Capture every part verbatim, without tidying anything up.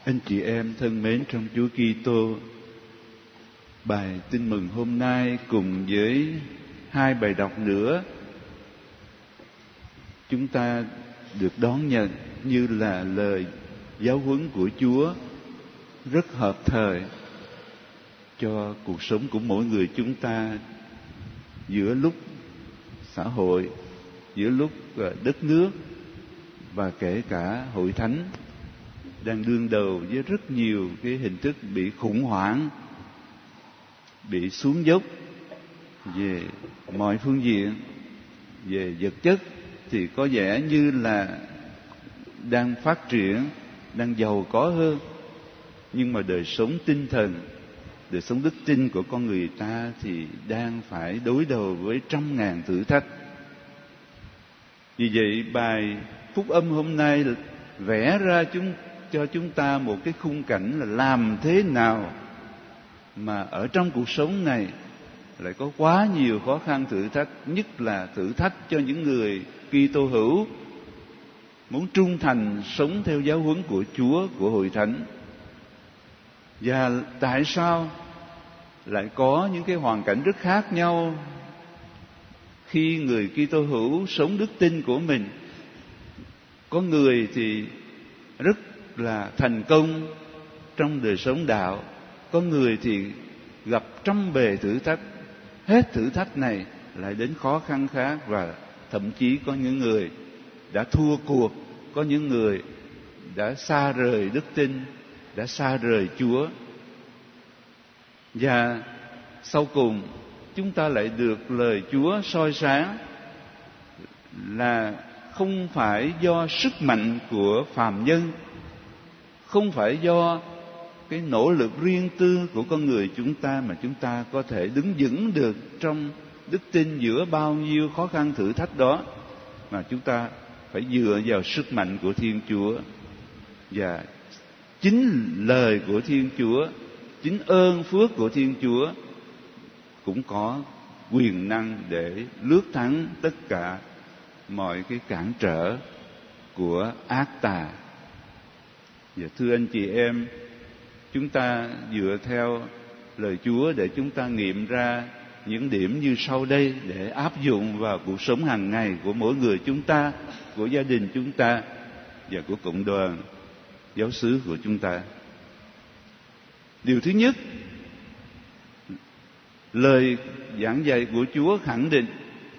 Anh chị em thân mến trong Chúa Kitô, bài tin mừng hôm nay cùng với hai bài đọc nữa chúng ta được đón nhận như là lời giáo huấn của Chúa rất hợp thời cho cuộc sống của mỗi người chúng ta giữa lúc xã hội, giữa lúc đất nước và kể cả hội thánh đang đương đầu với rất nhiều cái hình thức bị khủng hoảng, bị xuống dốc về mọi phương diện. Về vật chất thì có vẻ như là đang phát triển, đang giàu có hơn, nhưng mà đời sống tinh thần, đời sống đức tin của con người ta thì đang phải đối đầu với trăm ngàn thử thách. Vì vậy bài phúc âm hôm nay vẽ ra chúng cho chúng ta một cái khung cảnh là làm thế nào mà ở trong cuộc sống này lại có quá nhiều khó khăn thử thách, nhất là thử thách cho những người Kitô hữu muốn trung thành sống theo giáo huấn của Chúa, của hội thánh. Và tại sao lại có những cái hoàn cảnh rất khác nhau khi người Kitô hữu sống đức tin của mình? Có người thì rất là thành công trong đời sống đạo, có người thì gặp trăm bề thử thách, hết thử thách này lại đến khó khăn khác, và thậm chí có những người đã thua cuộc, có những người đã xa rời đức tin, đã xa rời Chúa. Và sau cùng chúng ta lại được lời Chúa soi sáng là không phải do sức mạnh của phàm nhân, không phải do cái nỗ lực riêng tư của con người chúng ta mà chúng ta có thể đứng vững được trong đức tin giữa bao nhiêu khó khăn thử thách đó, mà chúng ta phải dựa vào sức mạnh của Thiên Chúa. Và chính lời của Thiên Chúa, chính ơn phước của Thiên Chúa cũng có quyền năng để lướt thắng tất cả mọi cái cản trở của ác tà. Và thưa anh chị em, chúng ta dựa theo lời Chúa để chúng ta nghiệm ra những điểm như sau đây để áp dụng vào cuộc sống hàng ngày của mỗi người chúng ta, của gia đình chúng ta và của cộng đoàn giáo xứ của chúng ta. Điều thứ nhất, lời giảng dạy của Chúa khẳng định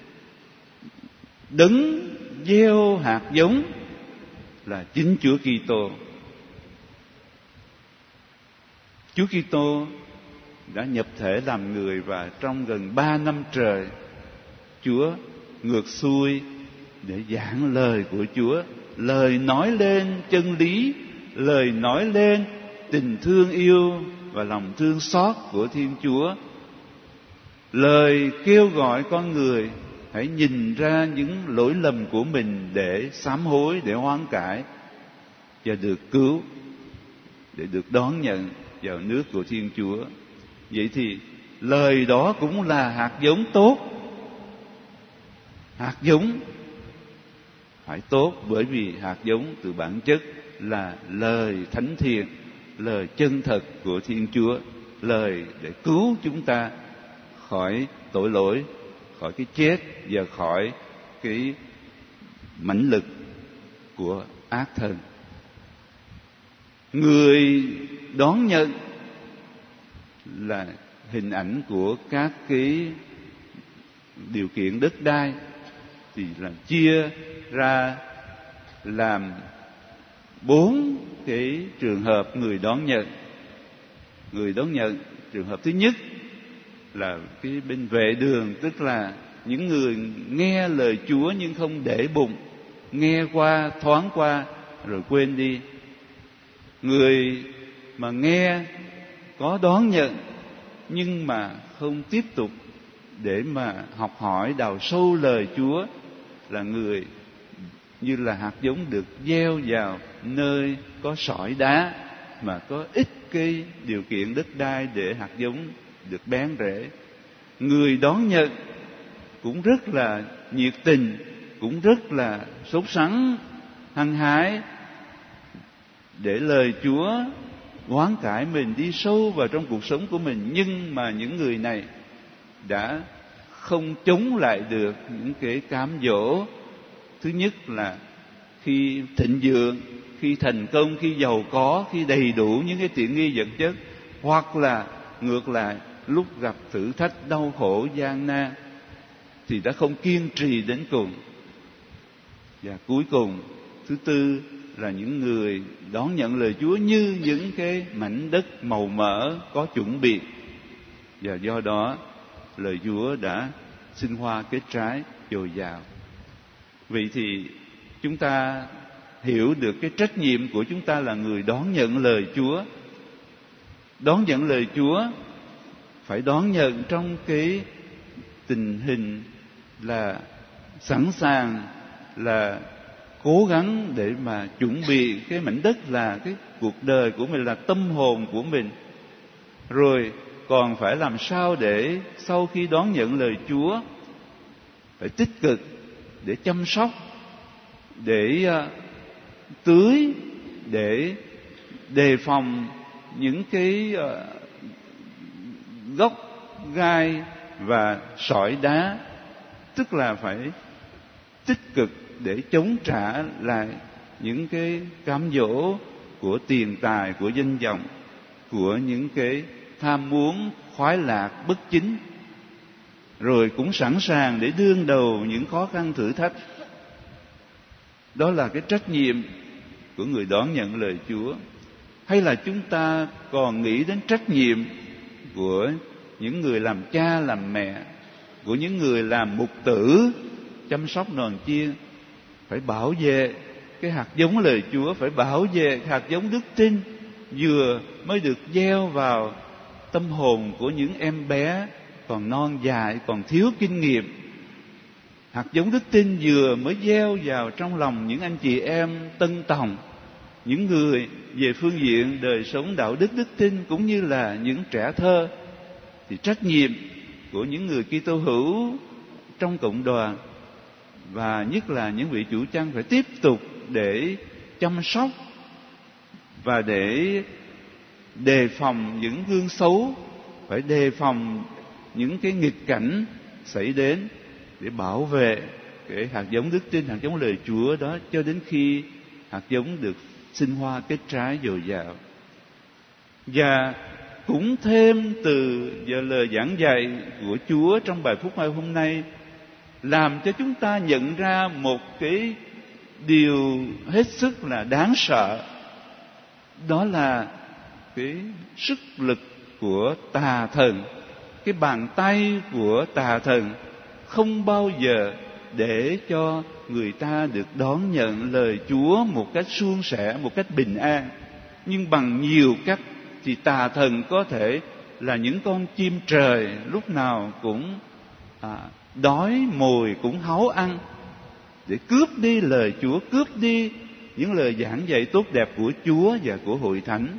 đấng gieo hạt giống là chính Chúa Kitô. Chúa Kitô đã nhập thể làm người, và trong gần ba năm trời Chúa ngược xuôi để giảng lời của Chúa, lời nói lên chân lý, lời nói lên tình thương yêu và lòng thương xót của Thiên Chúa, lời kêu gọi con người hãy nhìn ra những lỗi lầm của mình để sám hối, để hoán cải và được cứu, để được đón nhận vào nước của Thiên Chúa. Vậy thì lời đó cũng là hạt giống tốt. Hạt giống phải tốt, bởi vì hạt giống từ bản chất là lời thánh thiện, lời chân thật của Thiên Chúa, lời để cứu chúng ta khỏi tội lỗi, khỏi cái chết và khỏi cái mãnh lực của ác thần. Người đón nhận là hình ảnh của các cái điều kiện đất đai, thì là chia ra làm bốn cái trường hợp người đón nhận. Người đón nhận, trường hợp thứ nhất là cái bên vệ đường, tức là những người nghe lời Chúa nhưng không để bụng, nghe qua, thoáng qua rồi quên đi. Người mà nghe có đón nhận nhưng mà không tiếp tục để mà học hỏi đào sâu lời Chúa là người như là hạt giống được gieo vào nơi có sỏi đá mà có ít cái điều kiện đất đai để hạt giống được bén rễ. Người đón nhận cũng rất là nhiệt tình, cũng rất là sốt sắng, hăng hái để lời Chúa hoán cải mình, đi sâu vào trong cuộc sống của mình. Nhưng mà những người này đã không chống lại được những cái cám dỗ. Thứ nhất là khi thịnh vượng, khi thành công, khi giàu có, khi đầy đủ những cái tiện nghi vật chất, hoặc là ngược lại lúc gặp thử thách đau khổ gian nan thì đã không kiên trì đến cùng. Và cuối cùng, thứ tư là những người đón nhận lời Chúa như những cái mảnh đất màu mỡ có chuẩn bị, và do đó lời Chúa đã sinh hoa kết trái dồi dào. Vậy thì chúng ta hiểu được cái trách nhiệm của chúng ta là người đón nhận lời Chúa. Đón nhận lời Chúa phải đón nhận trong cái tình hình là sẵn sàng, là cố gắng để mà chuẩn bị cái mảnh đất là cái cuộc đời của mình, là tâm hồn của mình. Rồi còn phải làm sao để sau khi đón nhận lời Chúa phải tích cực để chăm sóc, để uh, tưới, để đề phòng những cái uh, gốc gai và sỏi đá, tức là phải tích cực để chống trả lại những cái cám dỗ của tiền tài, của danh vọng, của những cái tham muốn khoái lạc bất chính. Rồi cũng sẵn sàng để đương đầu những khó khăn thử thách. Đó là cái trách nhiệm của người đón nhận lời Chúa. Hay là chúng ta còn nghĩ đến trách nhiệm của những người làm cha làm mẹ, của những người làm mục tử, chăm sóc nòn chiên, phải bảo vệ cái hạt giống lời Chúa, phải bảo vệ hạt giống đức tin vừa mới được gieo vào tâm hồn của những em bé còn non dại, còn thiếu kinh nghiệm. Hạt giống đức tin vừa mới gieo vào trong lòng những anh chị em tân tòng, những người về phương diện đời sống đạo đức đức tin, cũng như là những trẻ thơ. Thì trách nhiệm của những người Kitô hữu trong cộng đoàn, và nhất là những vị chủ chăn, phải tiếp tục để chăm sóc và để đề phòng những gương xấu, phải đề phòng những cái nghịch cảnh xảy đến, để bảo vệ cái hạt giống đức tin, hạt giống lời Chúa đó, cho đến khi hạt giống được sinh hoa kết trái dồi dào. Và cũng thêm từ giờ lời giảng dạy của Chúa trong bài phúc ngày hôm nay, làm cho chúng ta nhận ra một cái điều hết sức là đáng sợ. Đó là cái sức lực của tà thần, cái bàn tay của tà thần không bao giờ để cho người ta được đón nhận lời Chúa một cách suôn sẻ, một cách bình an. Nhưng bằng nhiều cách thì tà thần có thể là những con chim trời lúc nào cũng à, đói mồi cũng háu ăn, để cướp đi lời Chúa, cướp đi những lời giảng dạy tốt đẹp của Chúa và của hội thánh.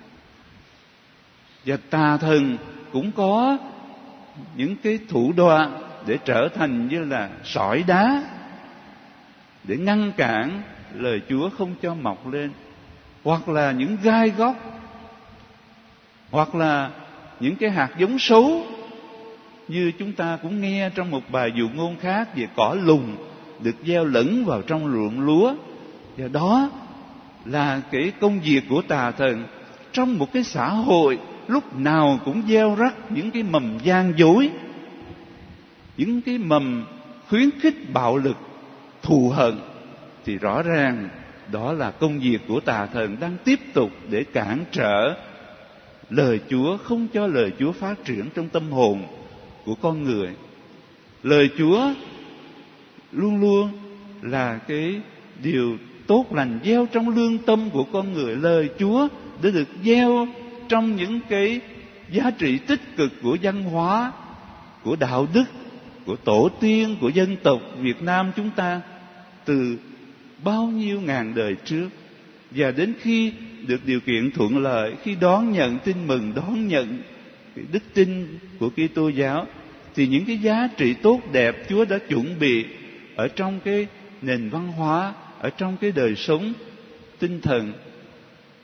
Và tà thần cũng có những cái thủ đoạn để trở thành như là sỏi đá, để ngăn cản lời Chúa không cho mọc lên, hoặc là những gai góc, hoặc là những cái hạt giống xấu, như chúng ta cũng nghe trong một bài dụ ngôn khác về cỏ lùng được gieo lẫn vào trong ruộng lúa. Và đó là cái công việc của tà thần trong một cái xã hội lúc nào cũng gieo rắc những cái mầm gian dối, những cái mầm khuyến khích bạo lực, thù hận. Thì rõ ràng đó là công việc của tà thần đang tiếp tục để cản trở lời Chúa, không cho lời Chúa phát triển trong tâm hồn của con người. Lời Chúa luôn luôn là cái điều tốt lành gieo trong lương tâm của con người. Lời Chúa đã được gieo trong những cái giá trị tích cực của văn hóa, của đạo đức, của tổ tiên, của dân tộc Việt Nam chúng ta từ bao nhiêu ngàn đời trước. Và đến khi được điều kiện thuận lợi, khi đón nhận tin mừng, đón nhận cái đức tin của Kitô giáo, thì những cái giá trị tốt đẹp Chúa đã chuẩn bị ở trong cái nền văn hóa, ở trong cái đời sống tinh thần,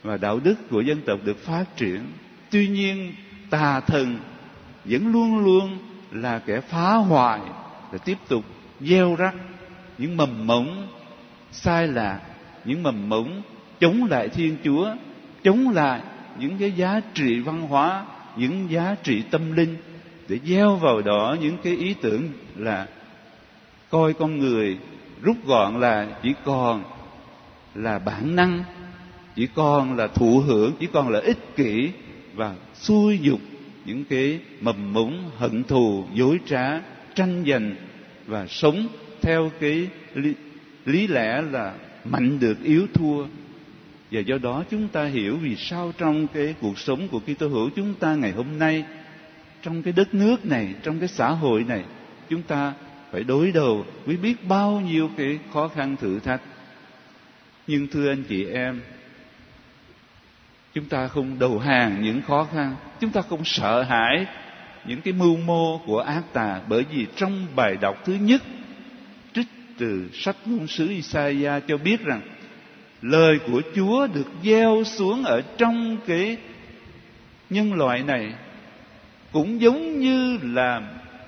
và đạo đức của dân tộc được phát triển. Tuy nhiên tà thần vẫn luôn luôn là kẻ phá hoại, để tiếp tục gieo rắc những mầm mống sai lạc, những mầm mống chống lại Thiên Chúa, chống lại những cái giá trị văn hóa, những giá trị tâm linh, để gieo vào đó những cái ý tưởng là coi con người rút gọn là chỉ còn là bản năng, chỉ còn là thụ hưởng, chỉ còn là ích kỷ, và xúi dục những cái mầm mống hận thù, dối trá, tranh giành, và sống theo cái lý, lý lẽ là mạnh được yếu thua. Và do đó chúng ta hiểu vì sao trong cái cuộc sống của Kitô hữu chúng ta ngày hôm nay, trong cái đất nước này, trong cái xã hội này, chúng ta phải đối đầu với biết bao nhiêu cái khó khăn thử thách. Nhưng thưa anh chị em, chúng ta không đầu hàng những khó khăn, chúng ta không sợ hãi những cái mưu mô của ác tà, bởi vì trong bài đọc thứ nhất trích từ sách ngôn sứ Isaiah cho biết rằng lời của Chúa được gieo xuống ở trong cái nhân loại này cũng giống như là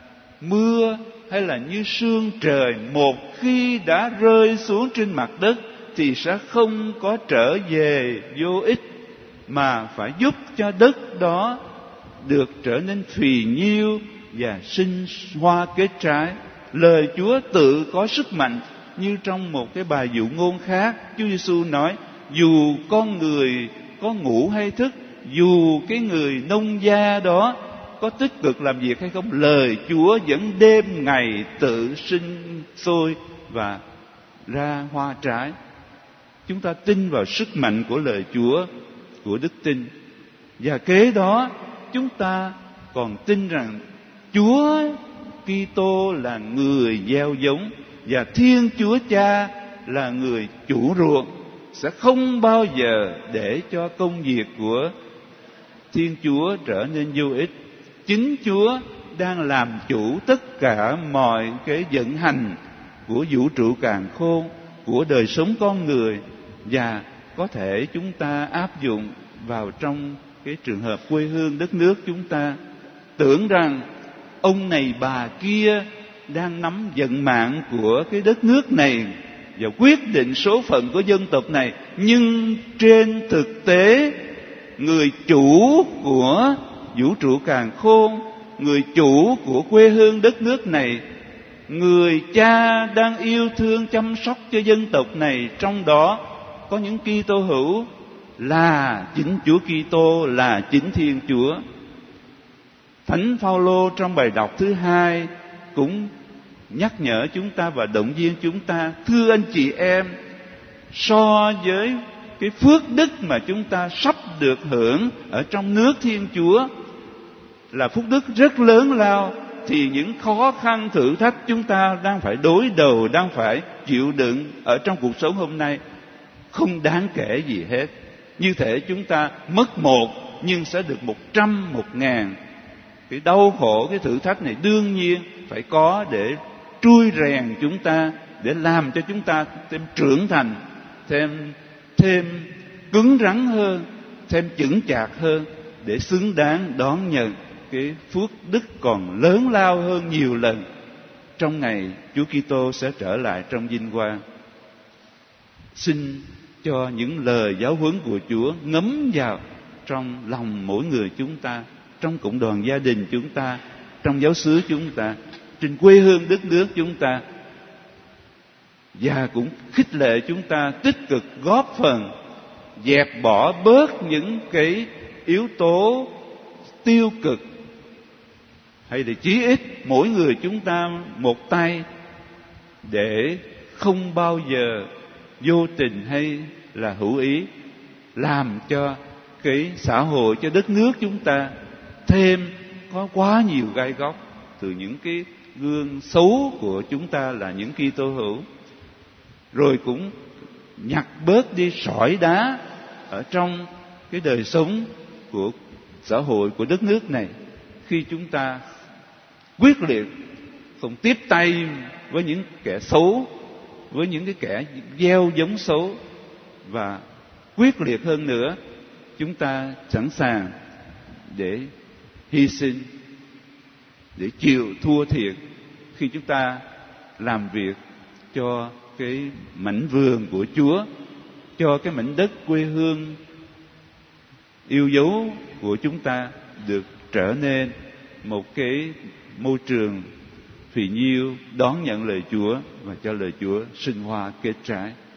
mưa hay là như sương trời, một khi đã rơi xuống trên mặt đất thì sẽ không có trở về vô ích, mà phải giúp cho đất đó được trở nên phì nhiêu và sinh hoa kết trái. Lời Chúa tự có sức mạnh, như trong một cái bài dụ ngôn khác, Chúa Giêsu nói: dù con người có ngủ hay thức, dù cái người nông gia đó có tích cực làm việc hay không, lời Chúa vẫn đêm ngày tự sinh sôi và ra hoa trái. Chúng ta tin vào sức mạnh của lời Chúa, của đức tin. Và kế đó chúng ta còn tin rằng Chúa Kitô là người gieo giống, và Thiên Chúa Cha là người chủ ruộng, sẽ không bao giờ để cho công việc của Thiên Chúa trở nên vô ích. Chính Chúa đang làm chủ tất cả mọi cái vận hành của vũ trụ càn khôn, của đời sống con người, và có thể chúng ta áp dụng vào trong cái trường hợp quê hương đất nước chúng ta. Tưởng rằng ông này bà kia đang nắm vận mạng của cái đất nước này và quyết định số phận của dân tộc này, nhưng trên thực tế, người chủ của vũ trụ càn khôn, người chủ của quê hương đất nước này, người cha đang yêu thương chăm sóc cho dân tộc này, trong đó có những Kitô hữu là chính Chúa Kitô, là chính Thiên Chúa. Thánh Phaolô trong bài đọc thứ hai cũng nhắc nhở chúng ta và động viên chúng ta: thưa anh chị em, so với cái phước đức mà chúng ta sắp được hưởng ở trong nước Thiên Chúa là phước đức rất lớn lao, thì những khó khăn thử thách chúng ta đang phải đối đầu, đang phải chịu đựng ở trong cuộc sống hôm nay không đáng kể gì hết. Như thể chúng ta mất một nhưng sẽ được một trăm, một ngàn. Cái đau khổ, cái thử thách này đương nhiên phải có để trui rèn chúng ta, để làm cho chúng ta thêm trưởng thành, thêm thêm cứng rắn hơn, thêm chững chạc hơn, để xứng đáng đón nhận cái phước đức còn lớn lao hơn nhiều lần trong ngày Chúa Kitô sẽ trở lại trong vinh quang. Xin cho những lời giáo huấn của Chúa ngấm vào trong lòng mỗi người chúng ta, trong cộng đoàn gia đình chúng ta, trong giáo xứ chúng ta, trên quê hương đất nước chúng ta, và cũng khích lệ chúng ta tích cực góp phần dẹp bỏ bớt những cái yếu tố tiêu cực, hay là chí ít mỗi người chúng ta một tay, để không bao giờ vô tình hay là hữu ý làm cho cái xã hội, cho đất nước chúng ta thêm có quá nhiều gai góc từ những cái gương xấu của chúng ta là những Kitô hữu. Rồi cũng nhặt bớt đi sỏi đá ở trong cái đời sống của xã hội, của đất nước này, khi chúng ta quyết liệt không tiếp tay với những kẻ xấu, với những cái kẻ gieo giống xấu, và quyết liệt hơn nữa, chúng ta sẵn sàng để hy sinh, để chịu thua thiệt khi chúng ta làm việc cho cái mảnh vườn của Chúa, cho cái mảnh đất quê hương yêu dấu của chúng ta được trở nên một cái môi trường phì nhiêu đón nhận lời Chúa và cho lời Chúa sinh hoa kết trái.